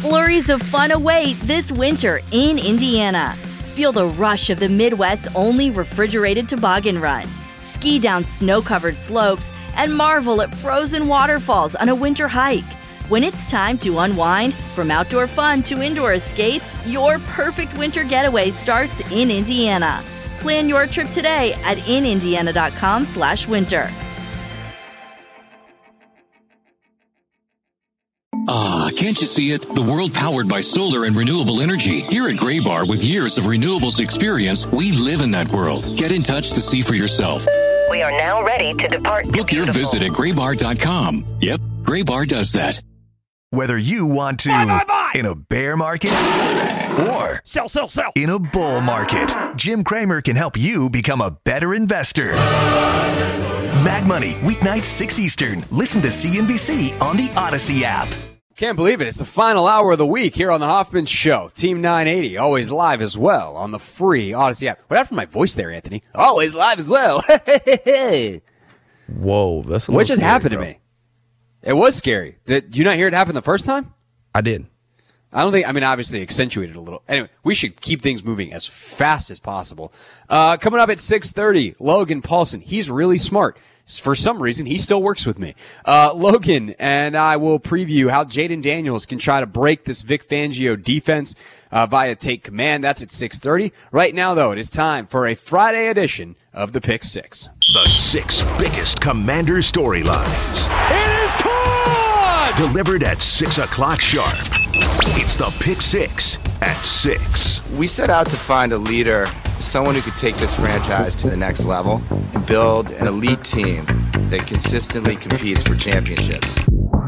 Flurries of fun await this winter in Indiana. Feel the rush of the Midwest's only refrigerated toboggan run. Ski down snow-covered slopes and marvel at frozen waterfalls on a winter hike. When it's time to unwind, from outdoor fun to indoor escapes, your perfect winter getaway starts in Indiana. Plan your trip today at inindiana.com/winter. Can't you see it? The world powered by solar and renewable energy. Here at Graybar, with years of renewables experience, we live in that world. Get in touch to see for yourself. We are now ready to depart. Book your visit at graybar.com. Yep, Graybar does that. Whether you want to in a bear market or sell in a bull market, Jim Cramer can help you become a better investor. Mad Money, weeknights 6 Eastern. Listen to CNBC on the Odyssey app. Can't believe it. It's the final hour of the week here on the Hoffman Show. Team 980, always live as well on the free Odyssey app. What happened to my voice there, Anthony? Always live as well. Whoa, that's a what just scary, happened to me? It was scary. Did you not hear it happen the first time? I did. Obviously accentuated a little. Anyway, we should keep things moving as fast as possible. Coming up at 6:30, Logan Paulson. He's really smart. For some reason, he still works with me. Logan and I will preview how Jaden Daniels can try to break this Vic Fangio defense via take command. That's at 6:30. Right now, though, it is time for a Friday edition of the Pick Six. The 6 biggest Commander storylines. It is caught! Delivered at 6 o'clock sharp. It's the Pick Six at 6. We set out to find a leader, someone who could take this franchise to the next level and build an elite team that consistently competes for championships.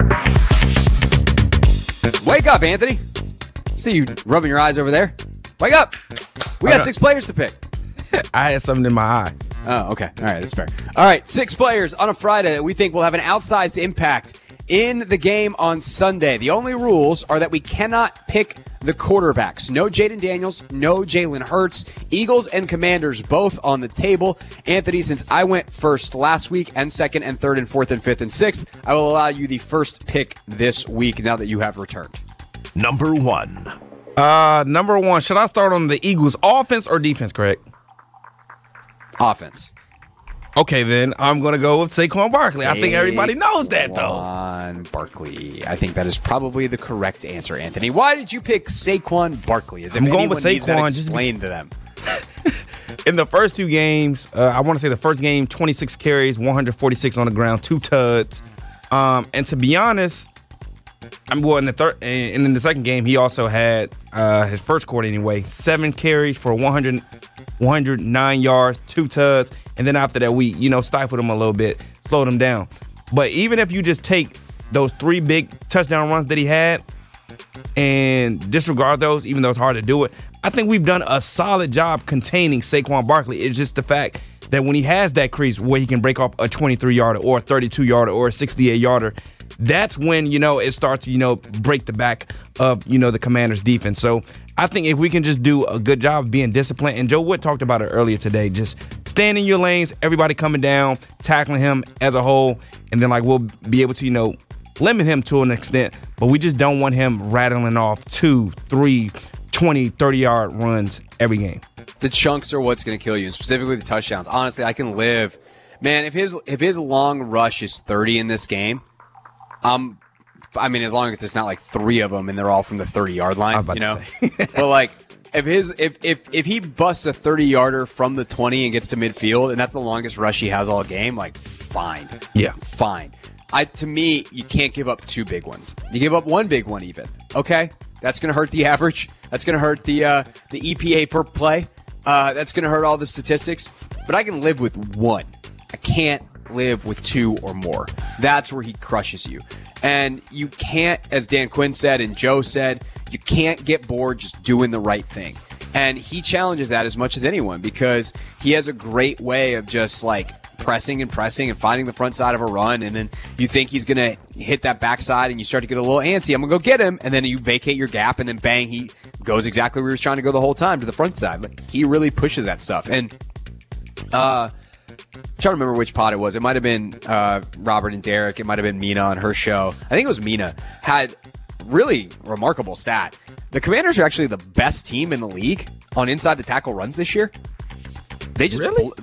Wake up, Anthony. See you rubbing your eyes over there. Wake up. We got 6 players to pick. I had something in my eye. Oh, okay. All right, that's fair. All right, 6 players on a Friday that we think will have an outsized impact in the game on Sunday. The only rules are that we cannot pick the quarterbacks. No Jaden Daniels, no Jalen Hurts. Eagles and Commanders both on the table. Anthony, since I went first last week and second and third and fourth and fifth and sixth, I will allow you the first pick this week now that you have returned. Number 1. Number 1. Should I start on the Eagles offense or defense, Craig? Offense. Okay, then I'm going to go with Saquon Barkley. I think everybody knows that, though. Saquon Barkley. I think that is probably the correct answer, Anthony. Why did you pick Saquon Barkley? As if I'm going with needs that Saquon. Explain to them. In the first 2 games, I want to say the first game, 26 carries, 146 on the ground, 2 tuds. And to be honest, in the second game, he also had his first quarter anyway, 7 carries for 109 yards, 2 tuds, and then after that we, stifled him a little bit, slowed him down. But even if you just take those 3 big touchdown runs that he had and disregard those, even though it's hard to do it, I think we've done a solid job containing Saquon Barkley. It's just the fact that when he has that crease where he can break off a 23-yarder or a 32-yarder or a 68-yarder, that's when, it starts to, break the back of, the Commanders' defense. So I think if we can just do a good job of being disciplined, and Joe Wood talked about it earlier today, just stand in your lanes, everybody coming down, tackling him as a whole, and then, we'll be able to, limit him to an extent, but we just don't want him rattling off 2, 3, 20, 30-yard runs every game. The chunks are what's going to kill you, and specifically the touchdowns. Honestly, I can live. Man, if his long rush is 30 in this game, as long as it's not like 3 of them and they're all from the 30-yard line, But if he busts a 30-yarder from the 20 and gets to midfield, and that's the longest rush he has all game, fine. Yeah. Fine. To me, you can't give up 2 big ones. You give up 1 big one even. Okay? That's going to hurt the average. That's going to hurt the EPA per play. That's going to hurt all the statistics. But I can live with 1. I can't live with 2 or more. That's where he crushes you. And you can't, as Dan Quinn said and Joe said, you can't get bored just doing the right thing. And he challenges that as much as anyone because he has a great way of just pressing and finding the front side of a run. And then you think he's going to hit that backside and you start to get a little antsy. I'm going to go get him. And then you vacate your gap and then bang, he goes exactly where he was trying to go the whole time, to the front side. He really pushes that stuff. And, I'm trying to remember which pod it was. It might have been Robert and Derek. It might have been Mina on her show. I think it was Mina. Had really remarkable stat. The Commanders are actually the best team in the league on inside the tackle runs this year. They just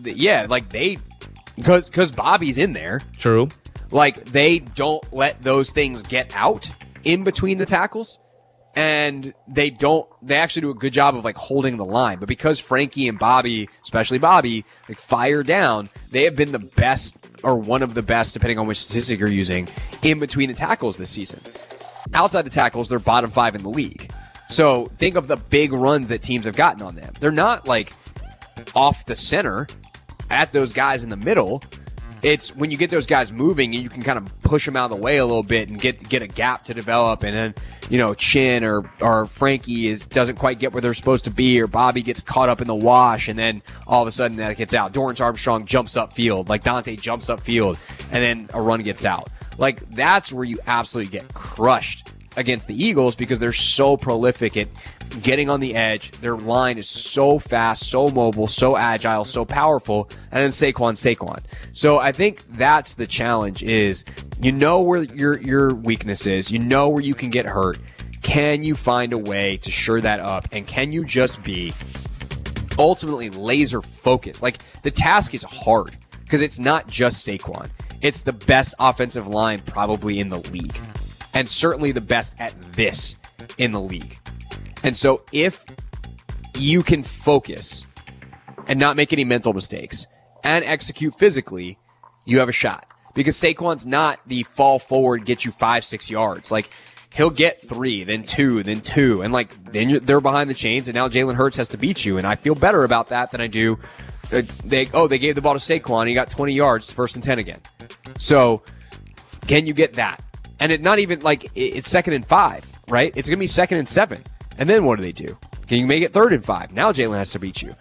because Bobby's in there. True. Like, they don't let those things get out in between the tackles. And they actually do a good job of like holding the line. But because Frankie and Bobby, especially Bobby, like fire down, they have been the best or one of the best, depending on which statistic you're using, in between the tackles this season. Outside the tackles, they're bottom 5 in the league. So think of the big runs that teams have gotten on them. They're not like off the center at those guys in the middle. It's when you get those guys moving and you can kind of push them out of the way a little bit and get a gap to develop, and then, you know, Chin or Frankie doesn't quite get where they're supposed to be, or Bobby gets caught up in the wash, and then all of a sudden that gets out. Dorrance Armstrong jumps upfield, like Dante jumps upfield, and then a run gets out. Like, that's where you absolutely get crushed against the Eagles because they're so prolific at getting on the edge. Their line is so fast, so mobile, so agile, so powerful, and then Saquon. So I think that's the challenge is, you know where your weakness is, you know where you can get hurt. Can you find a way to shore that up? And can you just be ultimately laser focused? Like, the task is hard because it's not just Saquon. It's the best offensive line probably in the league, and certainly the best at this in the league. And so if you can focus and not make any mental mistakes and execute physically, you have a shot. Because Saquon's not the fall forward, get you 5-6 yards. Like, he'll get 3, then 2, then 2. And then they're behind the chains, and now Jalen Hurts has to beat you. And I feel better about that than I do. They gave the ball to Saquon. He got 20 yards, 1st and 10 again. So can you get that? And it's not even like it's 2nd and 5, right? It's going to be 2nd and 7. And then what do? Can you make it 3rd and 5? Now Jalen has to beat you.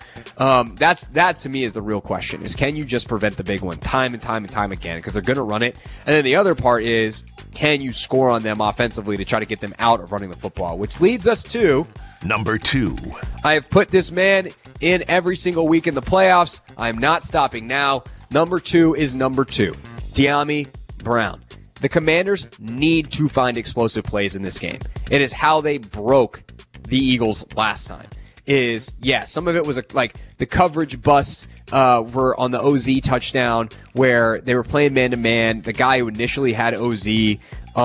That to me is the real question, is can you just prevent the big one time and time and time again? Because they're going to run it. And then the other part is, can you score on them offensively to try to get them out of running the football? Which leads us to number 2. I have put this man in every single week in the playoffs. I am not stopping now. Number 2 is number 2. Dyami Brown. The Commanders need to find explosive plays in this game. It is how they broke the Eagles last time. Some of it was like the coverage busts were on the OZ touchdown where they were playing man-to-man. The guy who initially had OZ in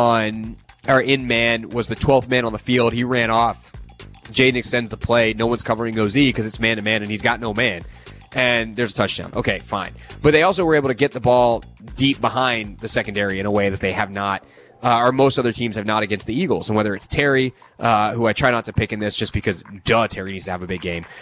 man was the 12th man on the field. He ran off. Jaden extends the play. No one's covering OZ because it's man-to-man and he's got no man. And there's a touchdown. Okay, fine. But they also were able to get the ball deep behind the secondary in a way that they have not, or most other teams have not against the Eagles. And whether it's Terry, who I try not to pick in this just because, Terry needs to have a big game,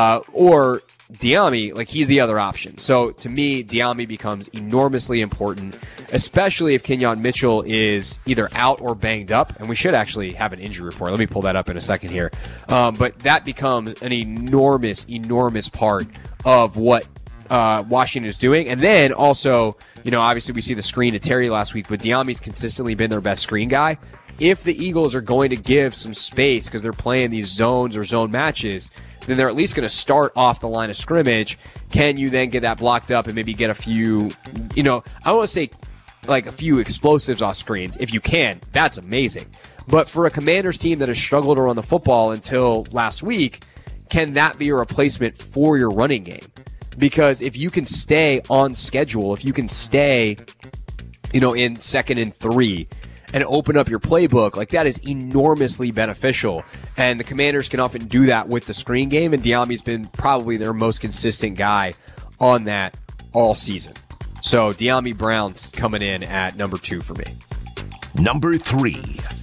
or Dyami, like, he's the other option. So to me, Dyami becomes enormously important, especially if Kenyon Mitchell is either out or banged up. And we should actually have an injury report. Let me pull that up in a second here. But that becomes an enormous, enormous part of what Washington is doing. And then also, obviously we see the screen to Terry last week, but Dyami's consistently been their best screen guy. If the Eagles are going to give some space because they're playing these zones or zone matches, then they're at least going to start off the line of scrimmage. Can you then get that blocked up and maybe get a few, I don't want to say like a few explosives off screens. If you can, that's amazing. But for a Commanders team that has struggled to run the football until last week, can that be a replacement for your running game? Because if you can stay on schedule, if you can stay, in 2nd and 3 and open up your playbook, like, that is enormously beneficial. And the Commanders can often do that with the screen game, and Dyami's been probably their most consistent guy on that all season. So Dyami Brown's coming in at number 2 for me. Number 3.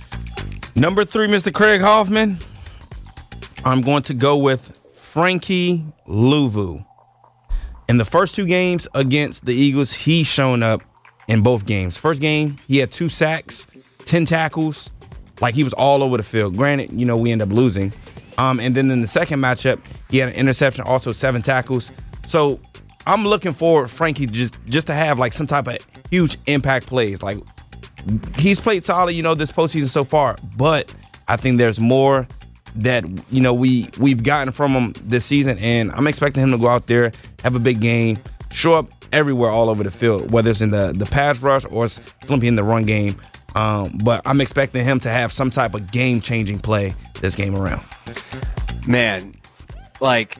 Number 3, Mr. Craig Hoffman. I'm going to go with Frankie Luvu. In the first 2 games against the Eagles, he's shown up in both games. First game, he had 2 sacks, 10 tackles. Like, he was all over the field. Granted, we end up losing. And then in the second matchup, he had an interception, also 7 tackles. So I'm looking for Frankie just to have like some type of huge impact plays. Like, he's played solid, this postseason so far, but I think there's more that we've gotten from him this season, and I'm expecting him to go out there, have a big game, show up everywhere all over the field, whether it's in the pass rush or simply in the run game. But I'm expecting him to have some type of game-changing play this game around. Man, like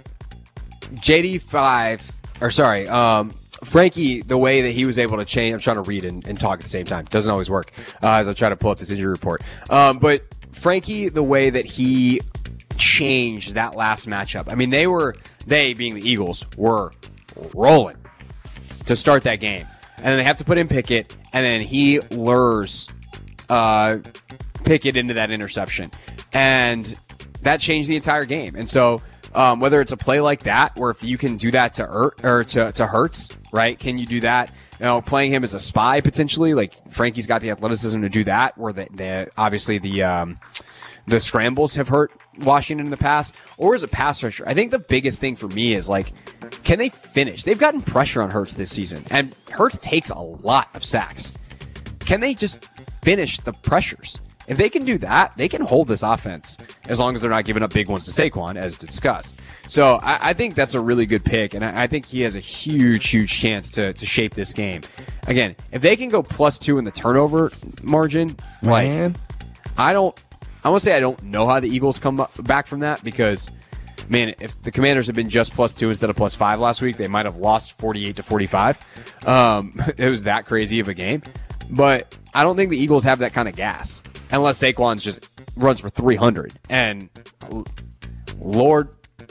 Frankie, the way that he was able to change, I'm trying to read and talk at the same time. Doesn't always work as I try to pull up this injury report. But Frankie, the way that he changed that last matchup. I mean, they being the Eagles, were rolling to start that game. And then they have to put in Pickett, and then he lures Pickett into that interception. And that changed the entire game. And so whether it's a play like that, or if you can do that to Hurts, right? Can you do that? You know, playing him as a spy potentially, like Frankie's got the athleticism to do that, where obviously the scrambles have hurt Washington in the past, or as a pass rusher. I think the biggest thing for me is, like, can they finish? They've gotten pressure on Hurts this season, and Hurts takes a lot of sacks. Can they just finish the pressures? If they can do that, they can hold this offense as long as they're not giving up big ones to Saquon, as discussed. So I think that's a really good pick, and I think he has a huge, huge chance to shape this game. Again, if they can go +2 in the turnover margin, Man. I want to say I don't know how the Eagles come back from that, because, man, if the Commanders had been just +2 instead of +5 last week, they might have lost 48-45. It was that crazy of a game. But I don't think the Eagles have that kind of gas, unless Saquon's just runs for 300. And Lord,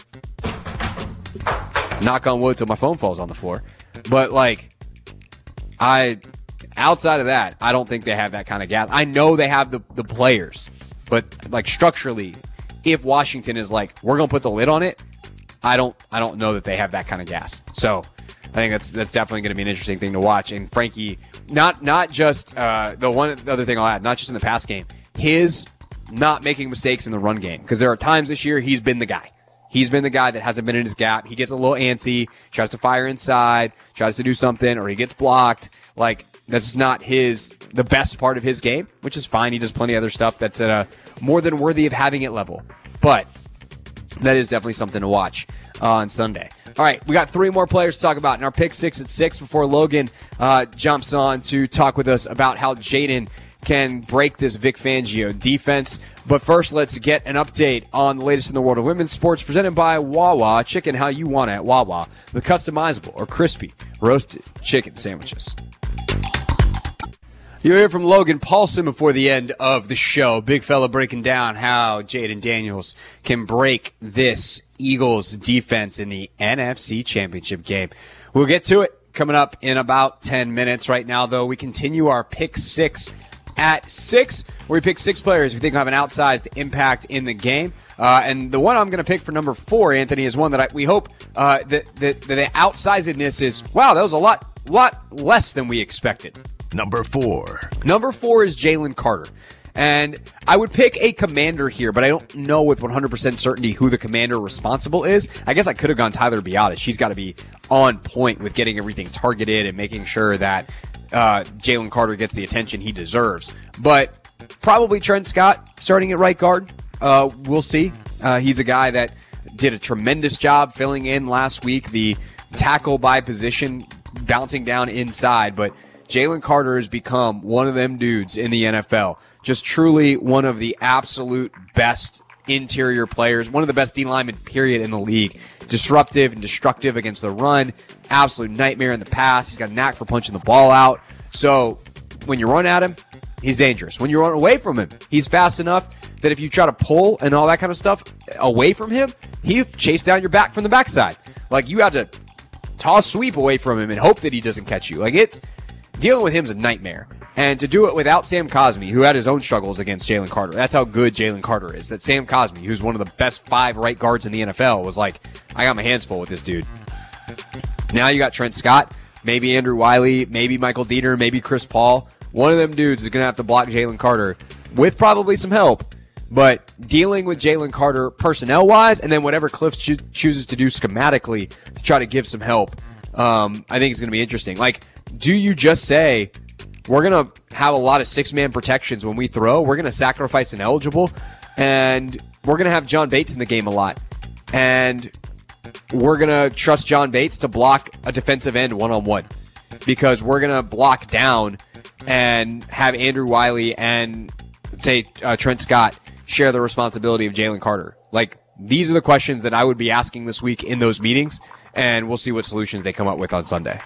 knock on wood till my phone falls on the floor. But, like, outside of that, I don't think they have that kind of gas. I know they have the players, but, like, structurally, if Washington is like, we're going to put the lid on it, I don't know that they have that kind of gas. So I think that's definitely going to be an interesting thing to watch. And Frankie, not just the other thing I'll add, not just in the pass game, his not making mistakes in the run game. Because there are times this year he's been the guy. He's been the guy that hasn't been in his gap. He gets a little antsy, tries to fire inside, tries to do something, or he gets blocked. Like, that's not the best part of his game, which is fine. He does plenty of other stuff that's more than worthy of having it level. But that is definitely something to watch on Sunday. All right, we got 3 more players to talk about in our pick 6 at 6 before Logan jumps on to talk with us about how Jaden can break this Vic Fangio defense. But first, let's get an update on the latest in the world of women's sports, presented by Wawa. Chicken how you want it at Wawa. The customizable or crispy roasted chicken sandwiches. You'll hear from Logan Paulson before the end of the show. Big fella breaking down how Jaden Daniels can break this Eagles defense in the NFC Championship game. We'll get to it coming up in about 10 minutes. Right now, though, we continue our pick 6 at 6, where we pick 6 players we think have an outsized impact in the game. And the one I'm going to pick for number 4, Anthony, is one that we hope that the outsizedness is, wow, that was a lot less than we expected. Number 4. Number 4 is Jalen Carter. And I would pick a commander here, but I don't know with 100% certainty who the commander responsible is. I guess I could have gone Tyler Biadasz. She's got to be on point with getting everything targeted and making sure that Jalen Carter gets the attention he deserves. But probably Trent Scott starting at right guard. We'll see. He's a guy that did a tremendous job filling in last week, the tackle by position, bouncing down inside. But Jalen Carter has become one of them dudes in the NFL. Just truly one of the absolute best interior players, one of the best D linemen, period, in the league. Disruptive and destructive against the run. Absolute nightmare in the pass. He's got a knack for punching the ball out. So when you run at him, he's dangerous. When you run away from him, he's fast enough that if you try to pull and all that kind of stuff away from him, he'll chase down your back from the backside. Like, you have to toss sweep away from him and hope that he doesn't catch you. Like, dealing with him is a nightmare. And to do it without Sam Cosmi, who had his own struggles against Jalen Carter. That's how good Jalen Carter is. That Sam Cosmi, who's one of the best 5 right guards in the NFL, was like, I got my hands full with this dude. Now you got Trent Scott, maybe Andrew Wiley, maybe Michael Dieter, maybe Chris Paul. One of them dudes is going to have to block Jalen Carter with probably some help. But dealing with Jalen Carter personnel-wise, and then whatever Cliff chooses to do schematically to try to give some help, I think it's going to be interesting. Like, do you just say, we're going to have a lot of 6-man protections when we throw, we're going to sacrifice ineligible, and we're going to have John Bates in the game a lot, and we're going to trust John Bates to block a defensive end one-on-one, because we're going to block down and have Andrew Wiley and say Trent Scott share the responsibility of Jalen Carter? Like, these are the questions that I would be asking this week in those meetings, and we'll see what solutions they come up with on Sunday.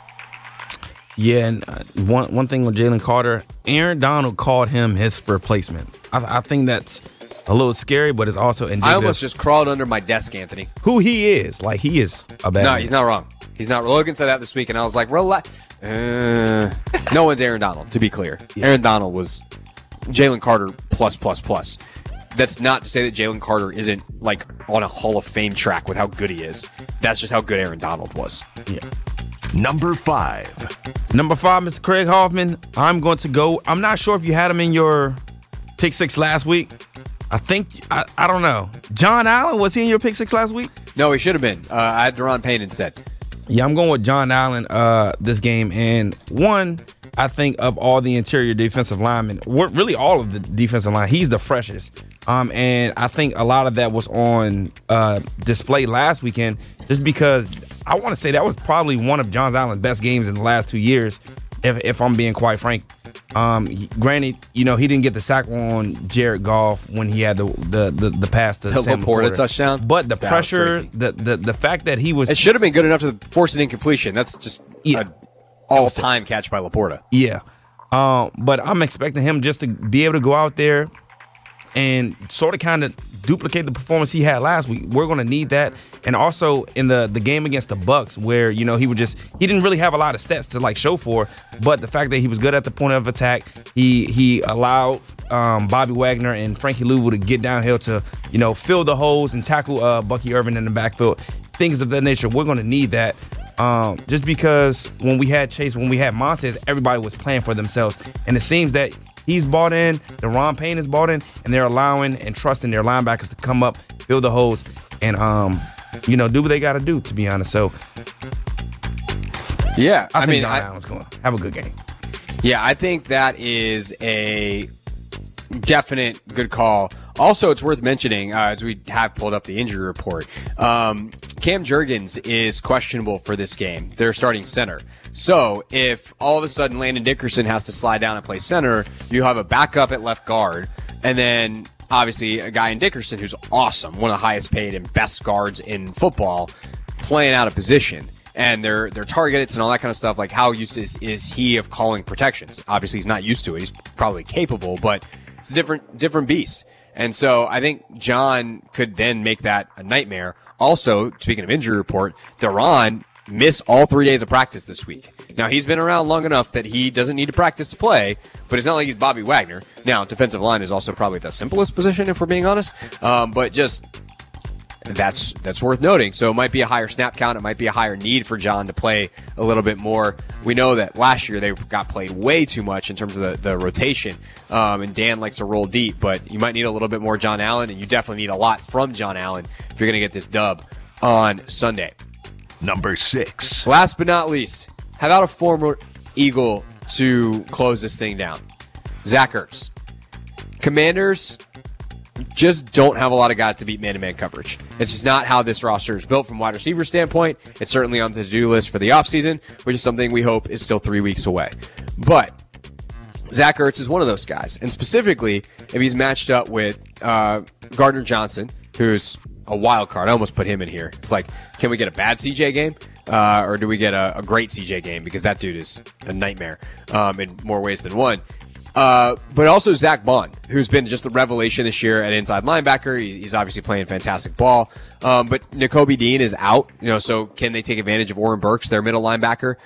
Yeah, and one thing with Jalen Carter, Aaron Donald called him his replacement. I think that's a little scary, but it's also indicative. I almost just crawled under my desk, Anthony. Who he is. Like, he is a bad man. He's not wrong. He's not. Logan said that this week, and I was like, relax. No one's Aaron Donald, to be clear. Yeah. Aaron Donald was Jalen Carter plus. That's not to say that Jalen Carter isn't, like, on a Hall of Fame track with how good he is. That's just how good Aaron Donald was. Yeah. Number 5, Mr. Craig Hoffman. I'm going to go. I'm not sure if you had him in your pick 6 last week. I think, I don't know. John Allen, was he in your pick 6 last week? No, he should have been. I had Deron Payne instead. Yeah, I'm going with John Allen this game. And one, I think of all the interior defensive linemen, really all of the defensive line, he's the freshest. And I think a lot of that was on display last weekend just because I want to say that was probably one of John Allen's best games in the last 2 years, if I'm being quite frank. Granted, he didn't get the sack on Jared Goff when he had the pass to Sam LaPorta touchdown. But the pressure, the fact that he was, it should have been good enough to force an incompletion. That's just an all-time catch by LaPorta. Yeah, but I'm expecting him just to be able to go out there and sort of kind of duplicate the performance he had last week. We're going to need that. And also in the game against the Bucs, where, he didn't really have a lot of stats to like show for, but the fact that he was good at the point of attack, he allowed Bobby Wagner and Frankie Louvu to get downhill to, fill the holes and tackle Bucky Irvin in the backfield, things of that nature. We're going to need that. Just because when we had Chase, when we had Montez, everybody was playing for themselves. And it seems that he's bought in, Deron Payne is bought in, and they're allowing and trusting their linebackers to come up, fill the holes, and do what they got to do, to be honest. So, yeah, I think John Allen's going to have a good game. Yeah, I think that is a definite good call. Also, it's worth mentioning, as we have pulled up the injury report, Cam Jurgens is questionable for this game. They're starting center. So if all of a sudden Landon Dickerson has to slide down and play center, you have a backup at left guard, and then obviously a guy in Dickerson who's awesome, one of the highest paid and best guards in football, playing out of position. And they're targeted and all that kind of stuff. Like, how used is he of calling protections? Obviously, he's not used to it. He's probably capable, but it's a different beast. And so I think John could then make that a nightmare. Also, speaking of injury report, Deron missed all 3 days of practice this week. Now, he's been around long enough that he doesn't need to practice to play, but it's not like he's Bobby Wagner. Now, defensive line is also probably the simplest position, if we're being honest. But just that's worth noting. So it might be a higher snap count. It might be a higher need for John to play a little bit more. We know that last year they got played way too much in terms of the rotation. And Dan likes to roll deep, but you might need a little bit more John Allen, and you definitely need a lot from John Allen if you're going to get this dub on Sunday. Number 6. Last but not least, how about a former Eagle to close this thing down? Zach Ertz. Commanders just don't have a lot of guys to beat man-to-man coverage. It's just not how this roster is built from a wide receiver standpoint. It's certainly on the to-do list for the offseason, which is something we hope is still 3 weeks away. But Zach Ertz is one of those guys. And specifically, if he's matched up with Gardner Johnson, who's a wild card. I almost put him in here. It's like, can we get a bad CJ game? Or do we get a great CJ game? Because that dude is a nightmare in more ways than one. But also Zach Bond, who's been just the revelation this year at inside linebacker. He's obviously playing fantastic ball. But Nakobe Dean is out, so can they take advantage of Oren Burks, their middle linebacker,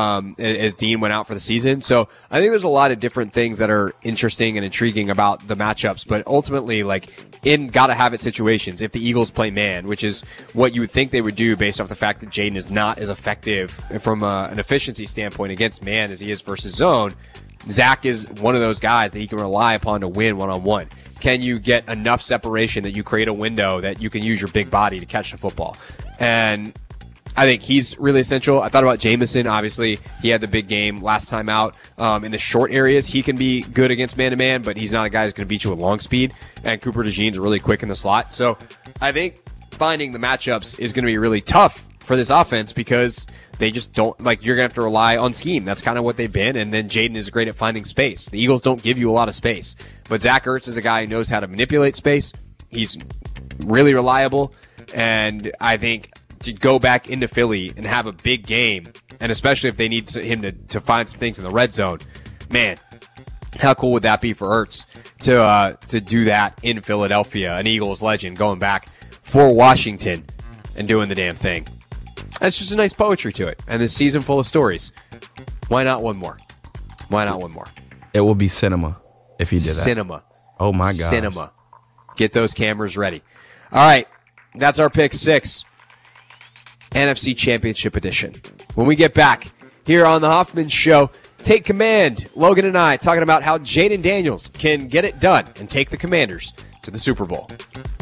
as Dean went out for the season? So I think there's a lot of different things that are interesting and intriguing about the matchups, but ultimately, in gotta have it situations, if the Eagles play man, which is what you would think they would do based off the fact that Jaden is not as effective from an efficiency standpoint against man as he is versus zone, Zach is one of those guys that he can rely upon to win one-on-one. Can you get enough separation that you create a window that you can use your big body to catch the football? And I think he's really essential. I thought about Jameson. Obviously, he had the big game last time out. In the short areas, he can be good against man-to-man, but he's not a guy who's going to beat you with long speed. And Cooper DeJean's really quick in the slot. So I think finding the matchups is going to be really tough for this offense because they just don't, like, you're going to have to rely on scheme. That's kind of what they've been. And then Jaden is great at finding space. The Eagles don't give you a lot of space. But Zach Ertz is a guy who knows how to manipulate space. He's really reliable. And I think to go back into Philly and have a big game, and especially if they need him to find some things in the red zone, man, how cool would that be for Ertz to do that in Philadelphia, an Eagles legend going back for Washington and doing the damn thing. That's just a nice poetry to it. And this season full of stories. Why not one more? Why not one more? It will be cinema if he did that. Cinema. Oh, my God. Cinema. Get those cameras ready. All right. That's our pick 6. NFC Championship Edition. When we get back here on the Hoffman Show, take command. Logan and I talking about how Jaden Daniels can get it done and take the Commanders to the Super Bowl.